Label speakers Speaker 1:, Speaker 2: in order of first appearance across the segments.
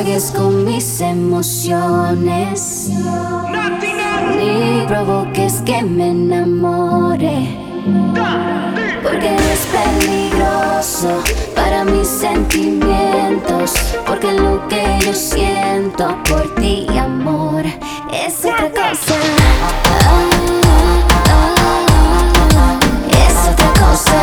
Speaker 1: juegues con mis emociones, ni provoques que me enamore, porque es peligroso para mis sentimientos, porque lo que yo siento por ti, amor, es otra cosa. Es otra cosa.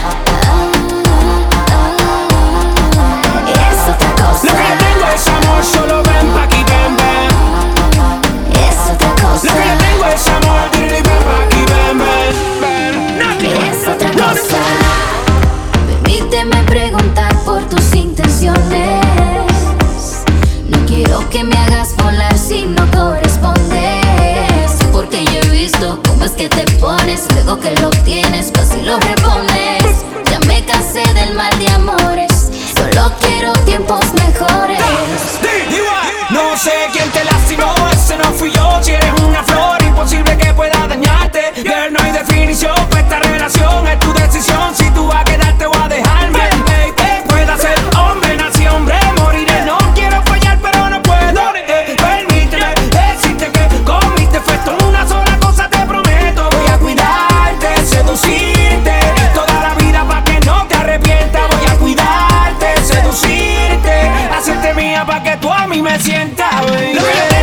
Speaker 1: Es otra cosa.
Speaker 2: Lo que yo tengo es amor, solo ven pa' aquí, ven, ven.
Speaker 1: Es otra cosa.
Speaker 2: Lo que yo tengo es amor, ven pa' aquí, ven, ven, ven.
Speaker 1: Es otra cosa. Permíteme preguntar por tus intenciones. No quiero que me hagas volar si no correspondes, porque yo he visto cómo es que te pones. Luego que lo tienes, fácil lo repones. Ya me cansé del mal de amores, solo quiero tiempos mejores.
Speaker 2: No sé quién te lastimó, ese no fui yo. Si eres una flor, imposible que pueda dañarte. Girl, no hay definición para esta relación, es tu decisión. Si tú vas a quedarte o a dejarme, baby, pueda ser hombre, nací hombre, moriré. No quiero fallar, pero no puedo. Permíteme decirte que con mis defectos una sola cosa te prometo: voy a cuidarte, seducirte toda la vida pa' que no te arrepientas. Voy a cuidarte, seducirte, hacerte mía pa' que tú a mí me sientas, baby.